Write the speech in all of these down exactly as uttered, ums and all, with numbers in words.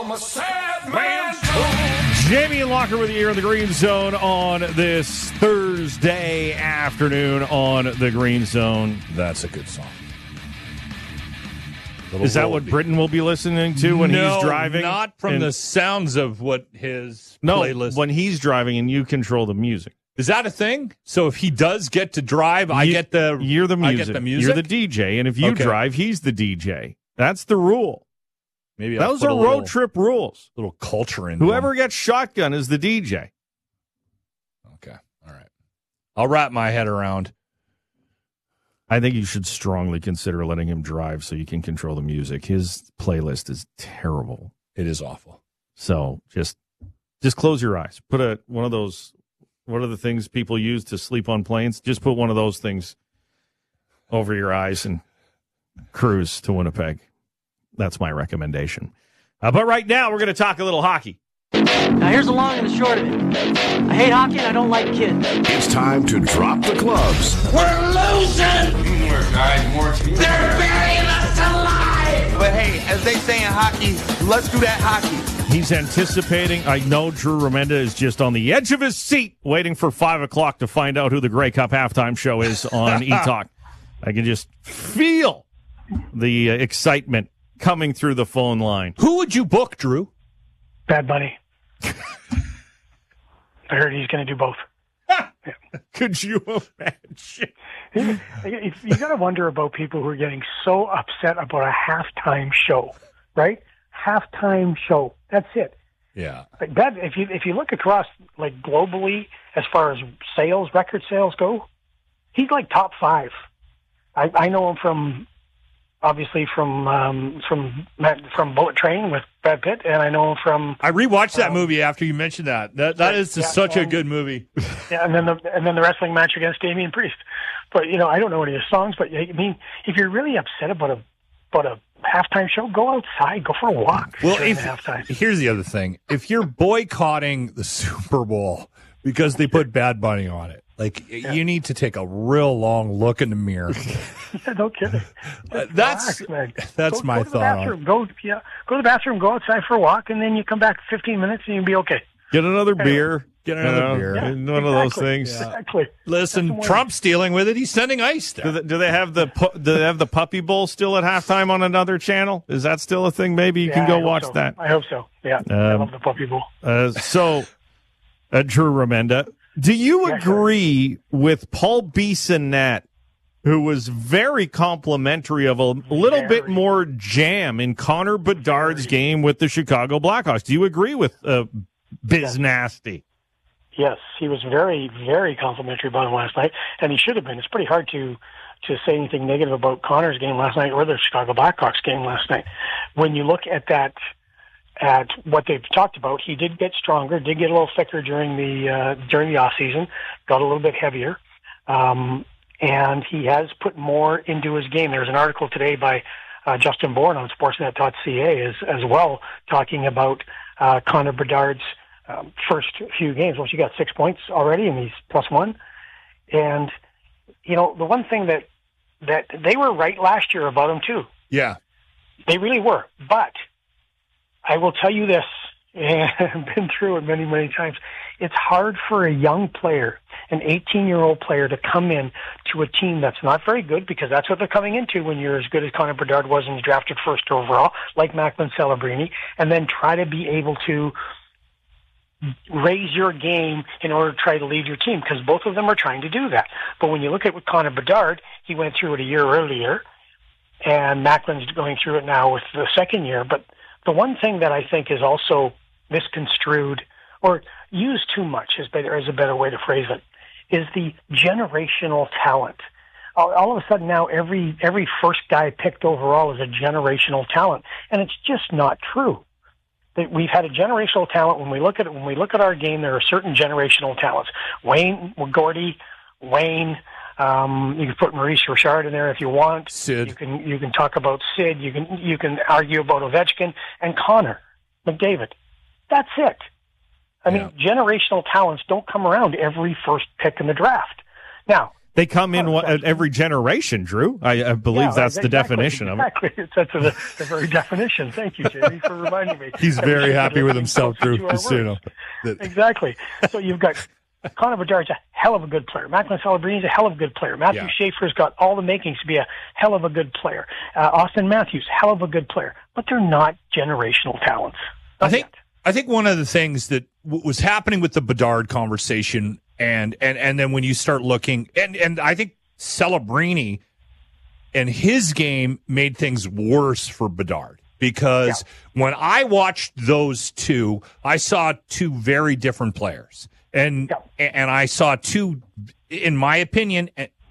I'm a sad man too. Jamie and Locker with you here in the Green Zone on this Thursday afternoon on the Green Zone. That's a good song. Is that what Britton will be listening to when no, he's driving? Not from and, the sounds of what his no, playlist. when he's driving and you control the music. Is that a thing? So if he does get to drive, I you, get the you're the music. I get the music. You're the D J, and if you okay. drive, he's the D J. That's the rule. Maybe I'll those put are a road little, trip rules. Little culture in Whoever them. gets shotgun is the D J. Okay, all right. I'll wrap my head around. I think you should strongly consider letting him drive so you can control the music. His playlist is terrible. It is awful. So just just close your eyes. Put a one of those, what are the things people use to sleep on planes? Just put one of those things over your eyes and cruise to Winnipeg. That's my recommendation. Uh, but right now, we're going to talk a little hockey. Now, here's the long and the short of it. I hate hockey and I don't like kids. It's time to drop the gloves. We're losing. More guys, more teams. They're burying us alive. But hey, as they say in hockey, let's do that hockey. He's anticipating. I know Drew Remenda is just on the edge of his seat waiting for five o'clock to find out who the Grey Cup halftime show is on E-Talk. I can just feel the uh, excitement coming through the phone line. Who would you book, Drew? Bad Bunny. I heard he's going to do both. Yeah. Could you imagine? You, you got to wonder about people who are getting so upset about a halftime show, right? Halftime show. That's it. Yeah. Like that. If you if you look across like globally as far as sales, record sales go, he's like top five. I, I know him from. Obviously from um, from from Bullet Train with Brad Pitt, and I know him from. I rewatched that um, movie after you mentioned that. That that is yeah, such and, a good movie. Yeah, and then the and then the wrestling match against Damian Priest. But you know, I don't know any of his songs. But I mean, if you're really upset about a about a halftime show, go outside, go for a walk. Well, during if, the halftime. Here's the other thing: if you're boycotting the Super Bowl because they put Bad Bunny on it. Like, yeah. you need to take a real long look in the mirror. Yeah, no kidding. Uh, that's relax, man. that's go, my go to thought. The bathroom. Go, yeah, go to the bathroom, go outside for a walk, and then you come back fifteen minutes and you'll be okay. Get another beer. Get another you know, beer. Yeah, one exactly. of those things. Yeah. Exactly. Listen, Trump's dealing with it. He's sending ice there. Do they, do they have the pu- do they have the Puppy Bowl still at halftime on another channel? Is that still a thing? Maybe you yeah, can go I hope watch so. that. I hope so. Yeah, Um, I love the Puppy Bowl. Uh, so, uh, Drew Remenda, do you Yeah, agree with Paul Bissonnette, who was very complimentary of a little Very. bit more jam in Connor Bedard's game with the Chicago Blackhawks? Do you agree with uh, Biz Nasty? Yes, he was very, very complimentary about him last night, and he should have been. It's pretty hard to to say anything negative about Connor's game last night or the Chicago Blackhawks game last night. When you look at that, at what they've talked about, he did get stronger, did get a little thicker during the uh, during the off season, got a little bit heavier, um, and he has put more into his game. There's an article today by uh, Justin Bourne on Sportsnet dot C A as as well, talking about uh, Connor Bedard's um, first few games. Well, he got six points already, and he's plus one. And you know, the one thing that that they were right last year about him too. Yeah, they really were, but. I will tell you this, and I've been through it many, many times. It's hard for a young player, an eighteen-year-old player, to come in to a team that's not very good, because that's what they're coming into when you're as good as Connor Bedard was and was drafted first overall, like Macklin Celebrini, and then try to be able to raise your game in order to try to lead your team, because both of them are trying to do that. But when you look at what Connor Bedard, he went through it a year earlier, and Macklin's going through it now with the second year, but the one thing that I think is also misconstrued or used too much, is better, is a better way to phrase it, is the generational talent. All, all of a sudden now every every first guy picked overall is a generational talent, and it's just not true. That we've had a generational talent. When we look at it, when we look at our game, there are certain generational talents. Wayne Gordy, Wayne. Um, you can put Maurice Richard in there if you want. Sid. You can you can talk about Sid. You can you can argue about Ovechkin and Connor McDavid. That's it. I Yeah. mean, generational talents don't come around every first pick in the draft. Now, They come in one, every generation, Drew. I, I believe Yeah, that's the exactly, definition exactly. of it. That's the, the very definition. Thank you, Jamie, for reminding me. He's very happy with himself, Drew. Just so you know. Exactly. So you've got Connor Bedard's a hell of a good player. Macklin Celebrini a hell of a good player. Matthew Yeah. Schaefer's got all the makings to be a hell of a good player. Uh, Austin Matthews, hell of a good player. But they're not generational talents. Not I think yet. I think one of the things that w- was happening with the Bedard conversation, and and and then when you start looking, and and I think Celebrini and his game made things worse for Bedard, because yeah. when I watched those two, I saw two very different players, and yeah. and I saw two, in my opinion,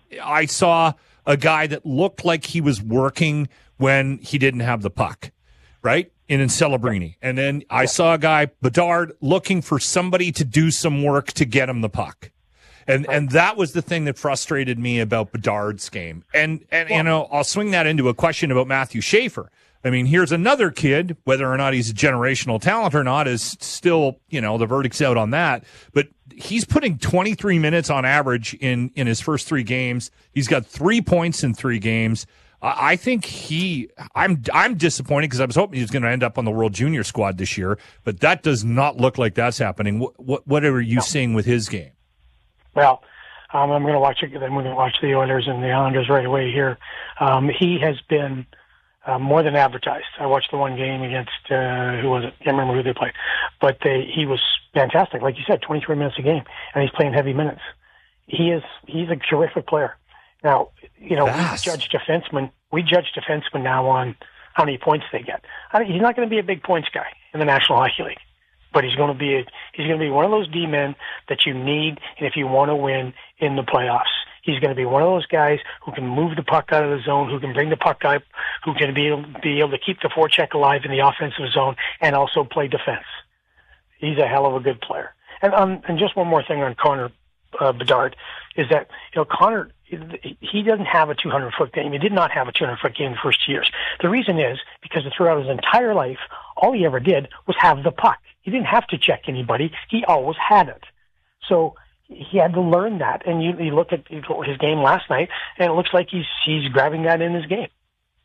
I saw a guy that looked like he was working when he didn't have the puck, right? In, in Celebrini. And then I yeah. saw a guy, Bedard, looking for somebody to do some work to get him the puck. And right. and that was the thing that frustrated me about Bedard's game. And, and yeah. you know, I'll swing that into a question about Matthew Schaefer. I mean, here's another kid, whether or not he's a generational talent or not is still, you know, the verdict's out on that. But he's putting twenty-three minutes on average in, in his first three games. He's got three points in three games. I think he, I'm I'm disappointed because I was hoping he was going to end up on the World Junior squad this year, but that does not look like that's happening. What what, what are you no. seeing with his game? Well, um, I'm going to watch it. I'm going to watch the Oilers and the Islanders right away here. Um, he has been uh, more than advertised. I watched the one game against uh, who was it? Can't remember who they played, but they, he was fantastic. Like you said, twenty-three minutes a game, and he's playing heavy minutes. He is he's a terrific player. Now, you know, Fast. we judge defensemen. We judge defensemen now on how many points they get. I mean, he's not going to be a big points guy in the National Hockey League, but he's going to be a, he's going to be one of those D men that you need, and if you want to win in the playoffs, he's going to be one of those guys who can move the puck out of the zone, who can bring the puck up, who can be able, be able to keep the forecheck alive in the offensive zone, and also play defense. He's a hell of a good player. And um, and just one more thing on Connor uh, Bedard is that you know Connor. He doesn't have a two hundred foot game. He did not have a two hundred foot game the first years. The reason is because throughout his entire life, all he ever did was have the puck. He didn't have to check anybody. He always had it. So he had to learn that. And you, you look at his game last night, and it looks like he's he's grabbing that in his game.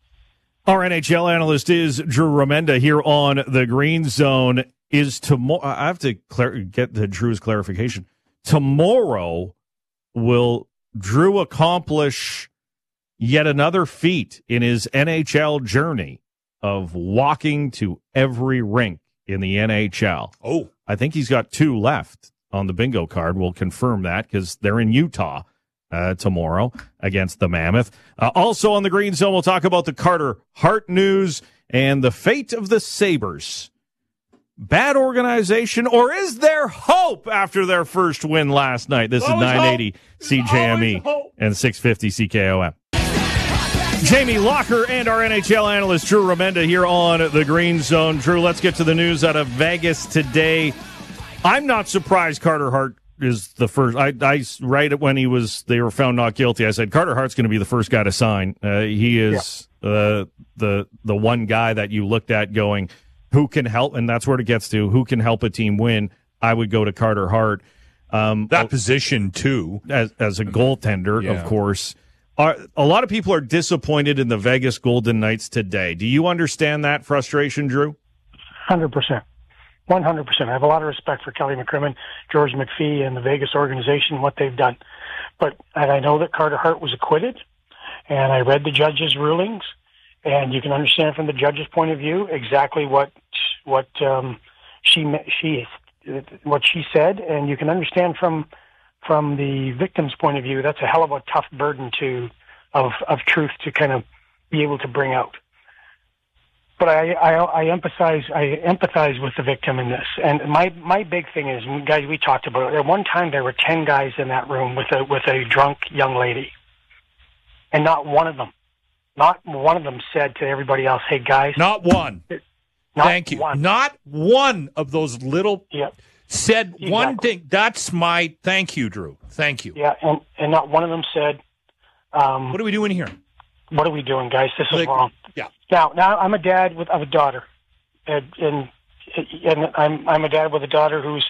Our N H L analyst is Drew Remenda here on the Green Zone. Is tomorrow? I have to clar- get the Drew's clarification. Tomorrow will Drew accomplish yet another feat in his N H L journey of walking to every rink in the N H L. Oh, I think he's got two left on the bingo card. We'll confirm that because they're in Utah uh, tomorrow against the Mammoth. Uh, also on the Green Zone, we'll talk about the Carter Hart news and the fate of the Sabres. Bad organization, or is there hope after their first win last night? This Always is nine eighty hope. C J M E and six fifty C K O M. Jamie Locker and our N H L analyst Drew Remenda here on the Green Zone. Drew, let's get to the news out of Vegas today. I'm not surprised Carter Hart is the first. I, I right when he was, they were found not guilty. I said Carter Hart's going to be the first guy to sign. Uh, he is yeah. uh, the the one guy that you looked at going, who can help, and that's where it gets to, who can help a team win. I would go to Carter Hart. Um, that position, too. As, as a goaltender, yeah. of course. Are, a lot of people are disappointed in the Vegas Golden Knights today. Do you understand that frustration, Drew? one hundred percent. one hundred percent. I have a lot of respect for Kelly McCrimmon, George McPhee, and the Vegas organization, what they've done. But, and I know that Carter Hart was acquitted, and I read the judge's rulings, and you can understand from the judge's point of view exactly what what um, she she what she said, and you can understand from from the victim's point of view that's a hell of a tough burden to of of truth to kind of be able to bring out. But I I, I empathize I empathize with the victim in this, and my my big thing is, guys, we talked about it. At one time there were ten guys in that room with a with a drunk young lady, and not one of them. Not one of them said to everybody else, hey, guys. Not one. Not Thank you. One. Not one of those little yep. said exactly. one thing. That's my thank you, Drew. Thank you. Yeah, and, and not one of them said, um, what are we doing here? What are we doing, guys? This is like, wrong. Yeah. Now, now I'm a dad with of a daughter, and and, and I'm I'm a dad with a daughter who's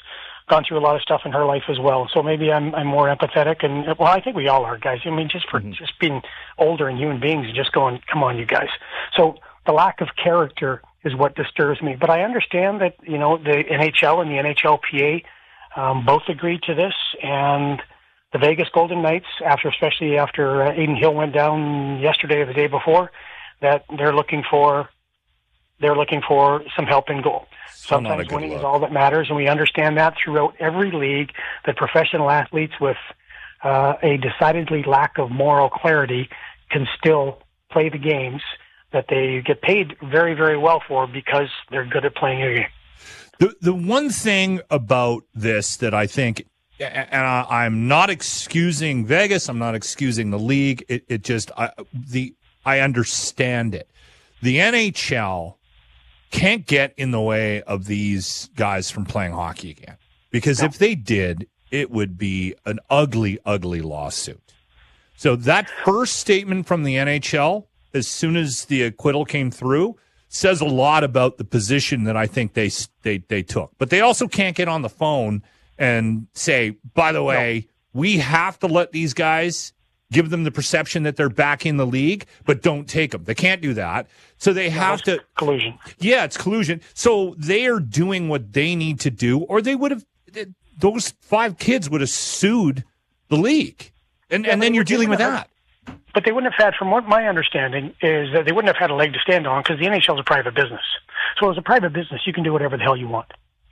gone through a lot of stuff in her life as well. So maybe I'm I'm more empathetic, and well, I think we all are, guys. I mean, just for mm-hmm. just being older and human beings, and just going, come on, you guys. So the lack of character is what disturbs me. But I understand that, you know, the N H L and the N H L P A um, both agreed to this, and the Vegas Golden Knights, after especially after uh, Aiden Hill went down yesterday or the day before, that they're looking for they're looking for some help in goal. So Sometimes winning look. is all that matters, and we understand that throughout every league, that professional athletes with uh, a decidedly lack of moral clarity can still play the games that they get paid very, very well for because they're good at playing a game. The the one thing about this that I think, and I, I'm not excusing Vegas, I'm not excusing the league. It, it just I, the I understand it. The N H L can't get in the way of these guys from playing hockey again, because no. if they did, it would be an ugly, ugly lawsuit. So that first statement from the N H L, as soon as the acquittal came through, says a lot about the position that I think they they they took. But they also can't get on the phone and say, by the way, no. we have to let these guys, give them the perception that they're back in the league, but don't take them. They can't do that. So they have no, to collusion. Yeah, it's collusion. So they are doing what they need to do, or they would have those five kids would have sued the league. And yeah, and then you're dealing with that. But they wouldn't have had, from what my understanding is, that they wouldn't have had a leg to stand on because the N H L is a private business. So as a private business, you can do whatever the hell you want.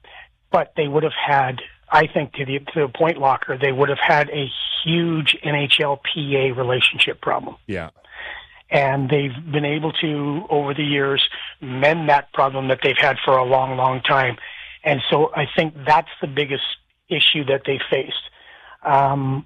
But they would have had, I think, to the to the point, Locker, they would have had a huge N H L P A relationship problem. Yeah. And they've been able to, over the years, mend that problem that they've had for a long, long time. And so I think that's the biggest issue that they faced. Um,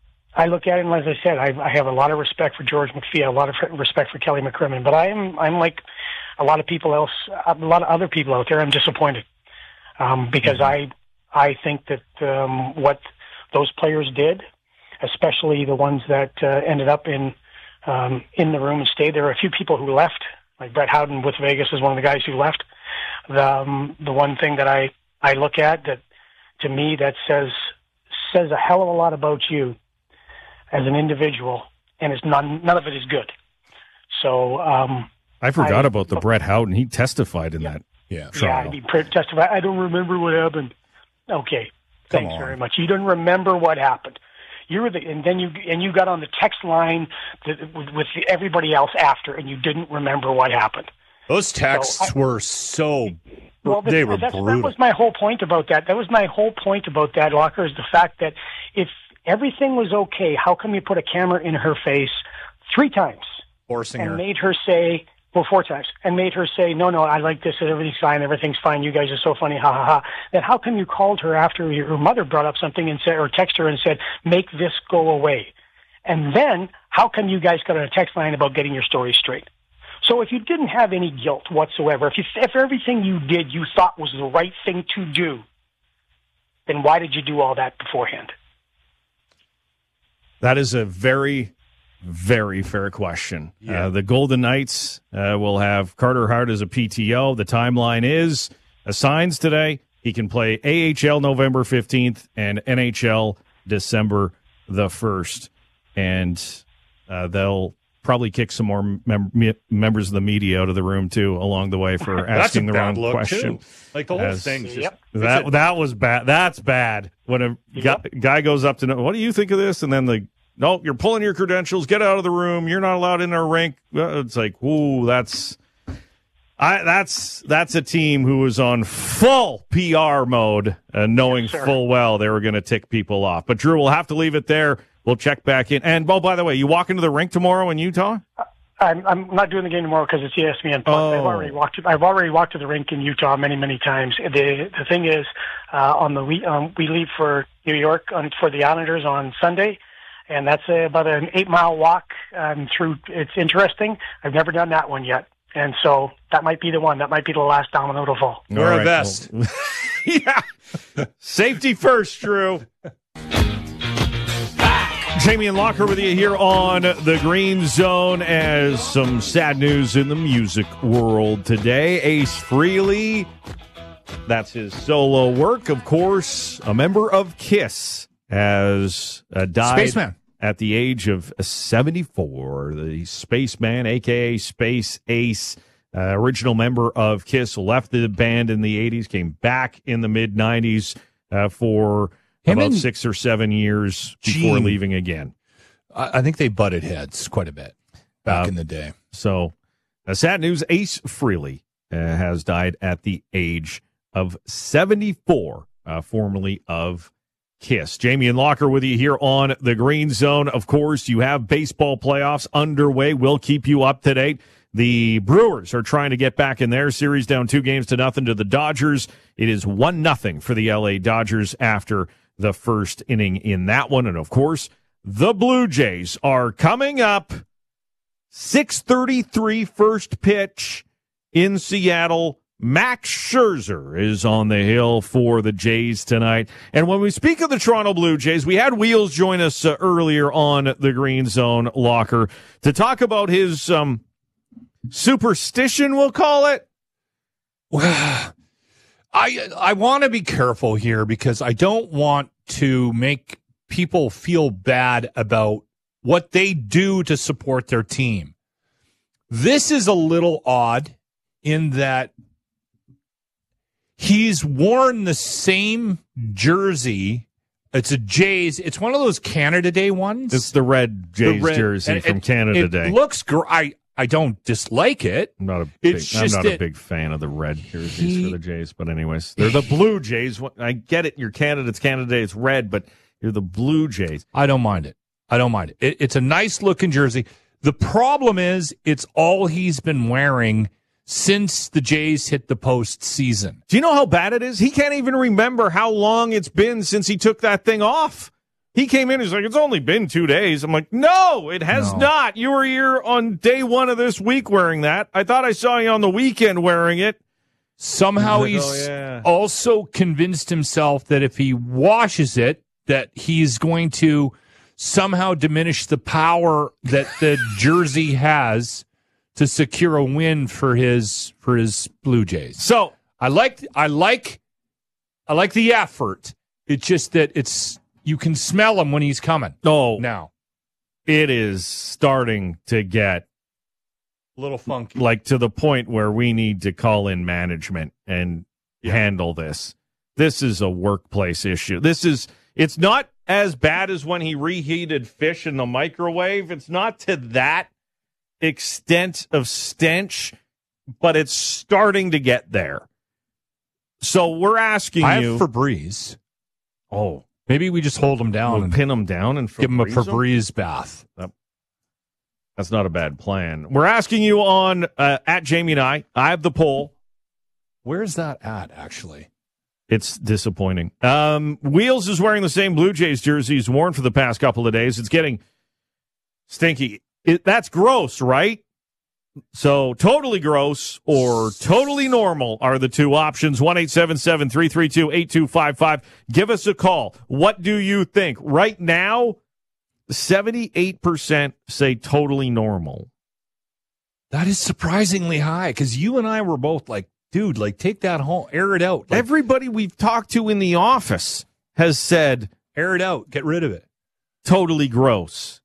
I look at it, and as I said, I, I have a lot of respect for George McPhee, a lot of respect for Kelly McCrimmon, but I'm I'm like a lot of people else, a lot of other people out there. I'm disappointed um, because mm-hmm. I I think that um, what those players did, especially the ones that uh, ended up in um, in the room and stayed. There were a few people who left, like Brett Howden with Vegas is one of the guys who left. The um, the one thing that I I look at that to me that says says a hell of a lot about you as an individual, and it's none, none of it is good. So um, I forgot I, about the Brett Howden. He testified in yeah, that yeah. trial. Yeah, he testified. I don't remember what happened. Okay, thanks very much. You don't remember what happened. You were the, and then you and you got on the text line to, with, with everybody else after, and you didn't remember what happened. Those texts so I, were so. Well, they the, were that's, brutal. That was my whole point about that. That was my whole point about that, Locker, is the fact that if everything was okay, how come you put a camera in her face three times forcing and her, made her say, well, four times, and made her say, no, no, I like this, and everything's fine, everything's fine, you guys are so funny, ha, ha, ha. Then how come you called her after her mother brought up something and said, or texted her and said, make this go away? And then how come you guys got on a text line about getting your story straight? So if you didn't have any guilt whatsoever, if, you, if everything you did you thought was the right thing to do, then why did you do all that beforehand? That is a very, very fair question. Yeah. Uh, the Golden Knights uh, will have Carter Hart as a P T O. The timeline is assigns today. He can play A H L November fifteenth and N H L December the first. And uh, they'll probably kick some more mem- me- members of the media out of the room, too, along the way for asking the wrong question. Too. Like the whole As, thing. Just, yep. That that was bad. That's bad. When a yep. guy, guy goes up to know, what do you think of this? And then the, no, you're pulling your credentials. Get out of the room. You're not allowed in our rink. It's like, ooh, that's, I that's that's a team who was on full P R mode, uh, knowing yes, full well they were going to tick people off. But Drew, we'll have to leave it there. We'll check back in. And, oh, by the way, you walk into the rink tomorrow in Utah? I'm, I'm not doing the game tomorrow because it's E S P N Plus. Oh. I've already walked. I've already walked to the rink in Utah many, many times. The the thing is, uh, on the we um, we leave for New York on, for the Islanders on Sunday, and that's uh, about an eight mile walk um, through. It's interesting. I've never done that one yet, and so that might be the one. That might be the last domino to fall. Wear right. a vest. Well, yeah. Safety first, Drew. Jamie and Locker with you here on the Green Zone as some sad news in the music world today. Ace Frehley That's his solo work. Of course, a member of KISS has uh, died Spaceman. at the age of seventy-four. The Spaceman, a k a. Space Ace, uh, original member of KISS, left the band in the eighties, came back in the mid-nineties uh, for Him about and six or seven years before Gene. leaving again. I I think they butted heads quite a bit back Uh, in the day. So, uh, sad news, Ace Frehley uh, has died at the age of seventy-four, uh, formerly of KISS. Jamie and Locker with you here on the Green Zone. Of course, you have baseball playoffs underway. We'll keep you up to date. The Brewers are trying to get back in their series, down two games to nothing to the Dodgers. It is one nothing for the L A Dodgers after the first inning in that one. And, of course, the Blue Jays are coming up. six thirty-three first pitch in Seattle. Max Scherzer is on the hill for the Jays tonight. And when we speak of the Toronto Blue Jays, we had Wheels join us uh, earlier on the Green Zone Locker to talk about his um, superstition, we'll call it. Well, I I want to be careful here because I don't want to make people feel bad about what they do to support their team. This is a little odd in that he's worn the same jersey. It's a Jays. It's one of those Canada Day ones. It's the red Jays The red- jersey and from it- Canada it Day. looks great. I, I don't dislike it. I'm not a big, It's I'm just not a that big fan of the red jerseys he- for the Jays, but anyways, they're the Blue Jays. I get it. You're Canada. It's Canada Day. It's red, but you're the Blue Jays. I don't mind it. I don't mind it. it. It's a nice looking jersey. The problem is it's all he's been wearing since the Jays hit the postseason. Do you know how bad it is? He can't even remember how long it's been since he took that thing off. He came in, he's like, it's only been two days. I'm like, no, it has No. not. You were here on day one of this week wearing that. I thought I saw you on the weekend wearing it. Somehow Like, he's oh, yeah. also convinced himself that if he washes it, that he's going to somehow diminish the power that the jersey has to secure a win for his for his Blue Jays. So I like I like I like the effort. It's just that it's you can smell him when he's coming. oh, Now, it is starting to get a little funky. like to the point where we need to call in management and handle this. This is a workplace issue. This is, it's not as bad as when he reheated fish in the microwave. It's not to that extent of stench, but it's starting to get there. So we're asking I you. have Febreze. oh, Maybe we just hold him down we'll and pin him down and give him a Febreze 'em? Febreze bath. That's not a bad plan. We're asking you on uh, at Jamie and I. I have the poll. Where's that at, actually? It's disappointing. Um, Wheels is wearing the same Blue Jays jersey he's worn for the past couple of days. It's getting stinky. It, that's gross, right? So totally gross or totally normal are the two options. one eight seven seven, three three two, eight two five five. Give us a call. What do you think? Right now, seventy-eight percent say totally normal. That is surprisingly high because you and I were both like, dude, like take that home, air it out. Like, Everybody we've talked to in the office has said air it out, get rid of it. totally gross.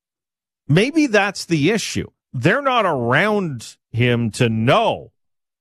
Maybe that's the issue. They're not around him to know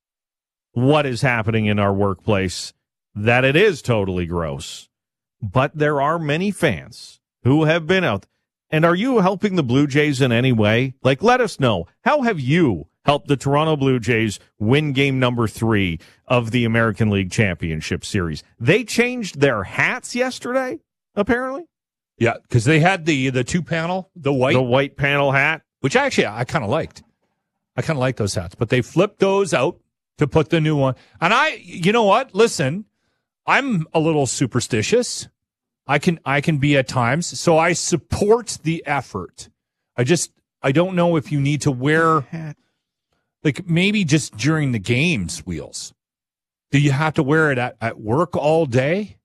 what is happening in our workplace, that it is totally gross. But there are many fans who have been out. And are you helping the Blue Jays in any way? Like, let us know. How have you helped the Toronto Blue Jays win game number three of the American League Championship Series? They changed their hats yesterday, apparently. Yeah, because they had the the two panel, the white, The white panel hat. which actually I kind of liked. I kind of like those hats, but they flipped those out to put the new one. And I, you know what? Listen, I'm a little superstitious. I can I can be at times, so I support the effort. I just I don't know if you need to wear like maybe just during the games, Wheels. Do you have to wear it at, at work all day?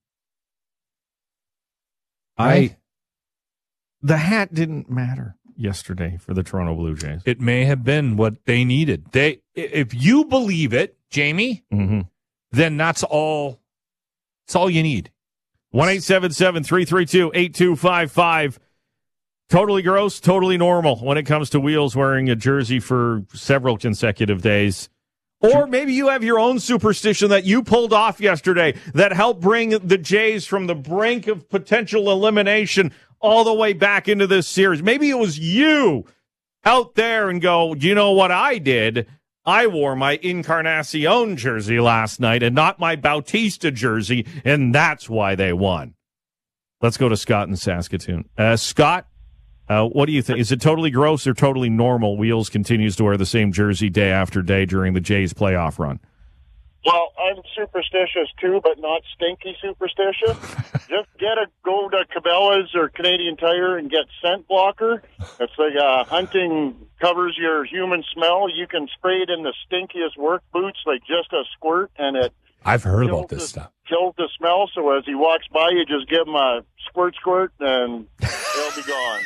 I the hat didn't matter yesterday for the Toronto Blue Jays. It may have been what they needed. They, if you believe it, Jamie, Mm-hmm. then that's all. That's all you need. one eight seven seven, three three two, eight two five five. Totally gross, totally normal when it comes to Wheels wearing a jersey for several consecutive days. Or maybe you have your own superstition that you pulled off yesterday that helped bring the Jays from the brink of potential elimination all the way back into this series. Maybe it was you out there and go, you know what I did? I wore my Encarnacion jersey last night and not my Bautista jersey, and that's why they won. Let's go to Scott in Saskatoon. Uh, Scott, uh, what do you think? Is it totally gross or totally normal? Wheels continues to wear the same jersey day after day during the Jays playoff run. Well, I'm superstitious too, but not stinky superstitious. Just get a go to Cabela's or Canadian Tire and get scent blocker. It's like uh, hunting covers your human smell. You can spray it in the stinkiest work boots, like just a squirt, and it. I've heard kills about this the, stuff. Kills the smell. So as he walks by, you just give him a squirt, squirt, and they'll be gone.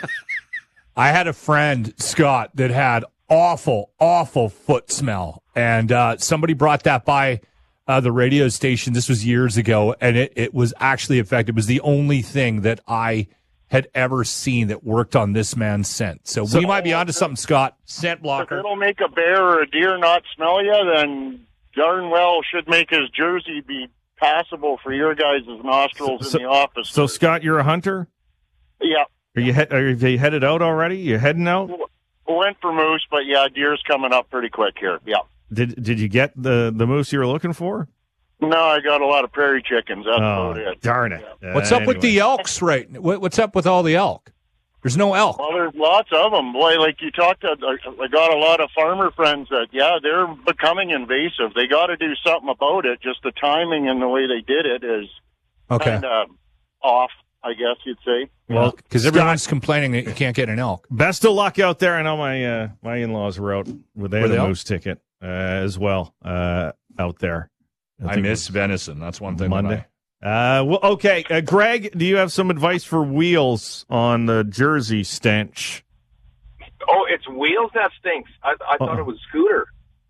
I had a friend, Scott, that had awful, awful foot smell. And uh, somebody brought that by uh, the radio station. This was years ago, and it, it was actually effective. It was the only thing that I had ever seen that worked on this man's scent. So, so we might be onto something, Scott. Scent blocker. If it'll make a bear or a deer not smell you, then darn well should make his jersey be passable for your guys' nostrils so, in the office. So, Scott, you're a hunter? Yeah. Are you, he- are you headed out already? You heading out? We went for moose, but yeah, deer's coming up pretty quick here. Yeah. Did Did you get the, the moose you were looking for? No, I got a lot of prairie chickens. That's oh, about it. Darn it. Yeah. Uh, What's up anyway. with the elks, right? What, what's up with all the elk? There's no elk. Well, there's lots of them. Boy, like you talked to, I got a lot of farmer friends that, yeah, they're becoming invasive. They got to do something about it. Just the timing and the way they did it is Okay. kind of off, I guess you'd say. Well, because everyone's complaining that you can't get an elk. Best of luck out there. I know my uh, my in-laws were out with they Were had they a out? moose ticket uh, as well uh, out there. I, think miss it venison. That's one was thing. Monday. Uh, well, okay, uh, Greg, do you have some advice for Wheels on the jersey stench? Oh, it's Wheels that stinks. I, I Uh-oh. thought it was Scooter.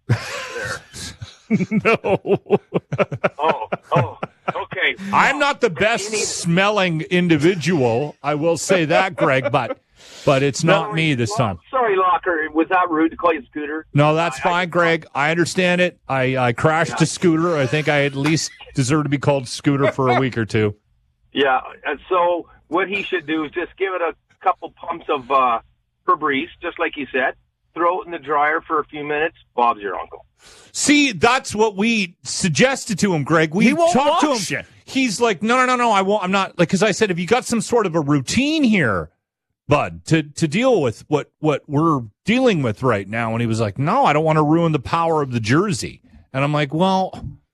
There. No. Oh, oh, okay. I'm not the best smelling individual. I will say that, Greg, but but it's not me this time. Sorry, Locker. Was that rude to call you Scooter? No, that's I- fine, Greg. I understand it. I, I crashed a scooter. I think I at least deserve to be called Scooter for a week or two. Yeah, and so what he should do is just give it a couple pumps of uh, Febreze, just like you said. Throw it in the dryer for a few minutes. Bob's your uncle. See, that's what we suggested to him, Greg. We He won't talked to him. wash it. He's like, no, no, no, no. I won't. I'm not like because I said, have you got some sort of a routine here, bud, to to deal with what what we're dealing with right now? And he was like, no, I don't want to ruin the power of the jersey. And I'm like, well,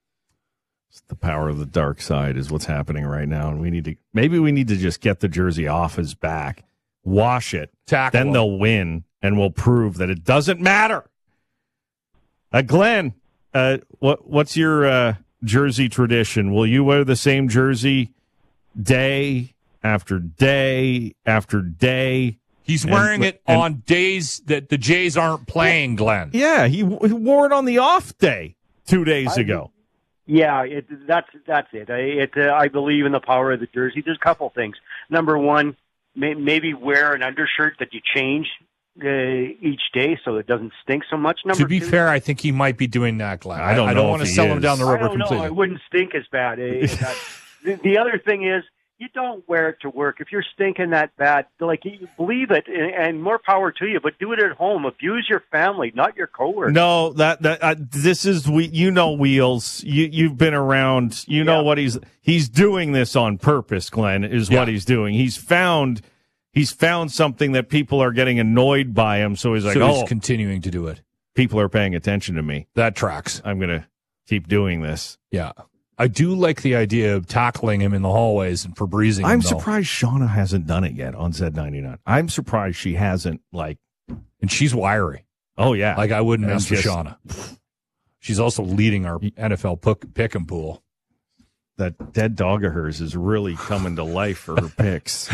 The power of the dark side is what's happening right now, and we need to maybe we need to just get the jersey off his back, wash it, tackle then him. they'll win, and we'll prove that it doesn't matter. Uh, Glenn, uh, what what's your uh, jersey tradition? Will you wear the same jersey day after day after day? He's And- wearing it and- on days that the Jays aren't playing, Glenn. Yeah, he, he wore it on the off day two days I- ago. Yeah, it, that's that's it. I, it uh, I believe in the power of the jersey. There's a couple things. Number one, may, maybe wear an undershirt that you change uh, each day so it doesn't stink so much. Number To be two, fair, I think he might be doing that, Glenn. I don't I know don't want if to he sell him is. down the I river don't know. completely. It wouldn't stink as bad. Eh? That- the, the other thing is, you don't wear it to work. If you're stinking that bad, like you believe it, and, and more power to you. But do it at home. Abuse your family, not your coworkers. No, that that uh, this is we. You know, Wheels. You you've been around. You know Yeah. what he's he's doing this on purpose. Glenn is what Yeah. he's doing. He's found he's found something that people are getting annoyed by him. So he's like, so oh, he's continuing to do it. people are paying attention to me. That tracks. I'm gonna keep doing this. Yeah. I do like the idea of tackling him in the hallways and Febrezing him, I'm though. surprised Shauna hasn't done it yet on Z ninety-nine. I'm surprised she hasn't. Like, And she's wiry. oh yeah, Like, I wouldn't And mess with just- Shauna. She's also leading our N F L pick, pick and pool. that dead dog of hers is really coming to life for her picks.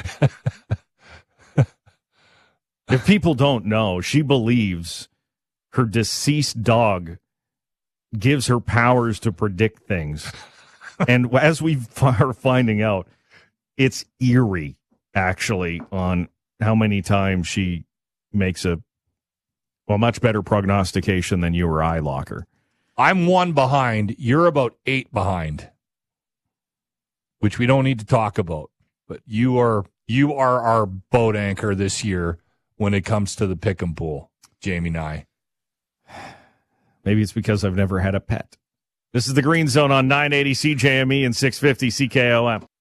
If people don't know, she believes her deceased dog gives her powers to predict things. And as we are finding out, it's eerie, actually, on how many times she makes a well, much better prognostication than you or I, Locker. I'm one behind. You're about eight behind, which we don't need to talk about. But you are you are our boat anchor this year when it comes to the pick 'em pool, Jamie and I. Maybe it's because I've never had a pet. This is the Green Zone on nine eighty C J M E and six fifty C K O M.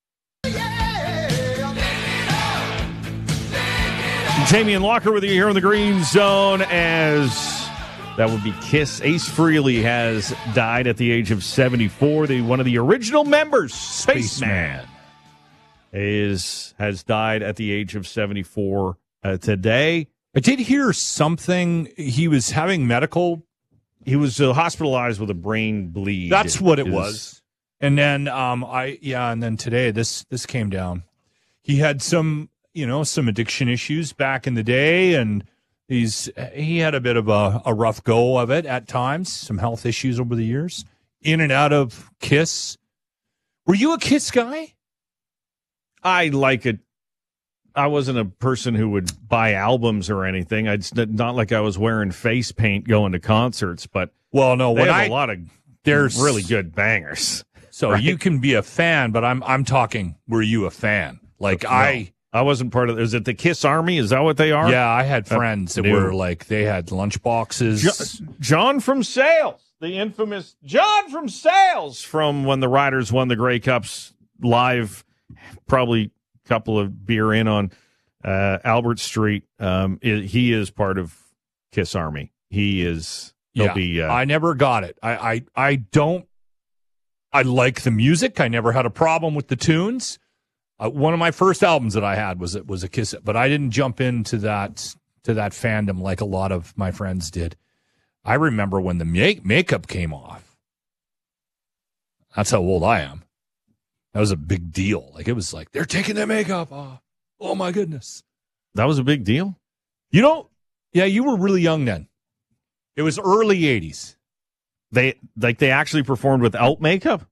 Jamie and Locker with you here in the Green Zone, as that would be Kiss. Ace Frehley has died at the age of seventy-four. The one of the original members, Spaceman, is has died at the age of seventy-four uh, today. I did hear something. He was having medical. He was uh, hospitalized with a brain bleed. That's what it is, was. And then um, I yeah, and then today this this came down. He had some. You know, some addiction issues back in the day, and he's he had a bit of a, a rough go of it at times, some health issues over the years, in and out of Kiss. Were you a Kiss guy? I like it. I wasn't a person who would buy albums or anything. I just not like I was wearing face paint going to concerts, but well, no, they when have I, a lot of there's really good bangers. So right? You can be a fan, but I'm I'm talking. Were you a fan? Like no. I. I wasn't part of it. Is it the Kiss Army? Is that what they are? Yeah, I had friends that were like, they had lunch boxes. John, John from Sales, the infamous John from Sales, from when the Riders won the Grey Cups live, probably a couple of beer in on uh, Albert Street. Um, it, he is part of Kiss Army. He is. Yeah, be, uh, I never got it. I, I, I don't. I like the music. I never had a problem with the tunes. Uh, one of my first albums that I had was was a Kiss, but I didn't jump into that to that fandom like a lot of my friends did. I remember when the make, makeup came off. That's how old I am. That was a big deal. Like it was like they're taking their makeup off. Oh my goodness, that was a big deal. You know, yeah, you were really young then. It was early eighties. They like they actually performed without makeup.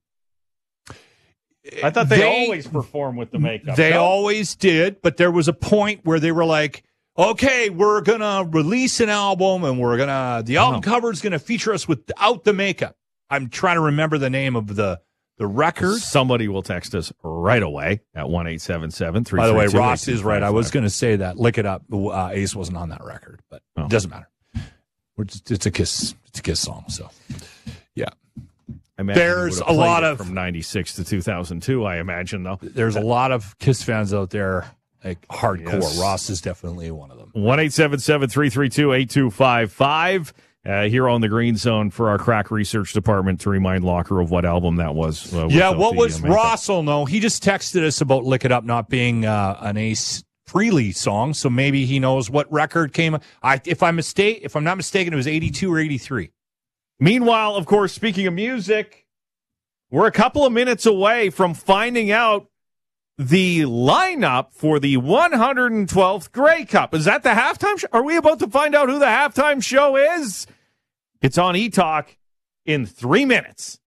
I thought they, they always perform with the makeup. They no? always did, but there was a point where they were like, okay, we're going to release an album and we're going to, the album oh. cover is going to feature us without the makeup. I'm trying to remember the name of the, the record. Somebody will text us right away at one eight seven seven three. By the way, Ross is right. I was going to say that. Look it up. Uh, Ace wasn't on that record, but oh. it doesn't matter. We're just, it's a Kiss, it's a Kiss song. So, yeah. There's a lot of from ninety-six to two thousand two, I imagine, though. There's a lot of Kiss fans out there, like hardcore. Yes. Ross is definitely one of them. one eight seven seven three three two eight two five five uh, here on the Green Zone for our crack research department to remind Locker of what album that was. Uh, yeah, what was Ross will know. He just texted us about Lick It Up not being uh, an Ace Frehley song, so maybe he knows what record came. I, if I'm mistake, if I'm not mistaken, it was eighty-two or eighty-three. Meanwhile, of course, speaking of music, we're a couple of minutes away from finding out the lineup for the one hundred twelfth Grey Cup. Is that the halftime show? Are we about to find out who the halftime show is? It's on E-Talk in three minutes.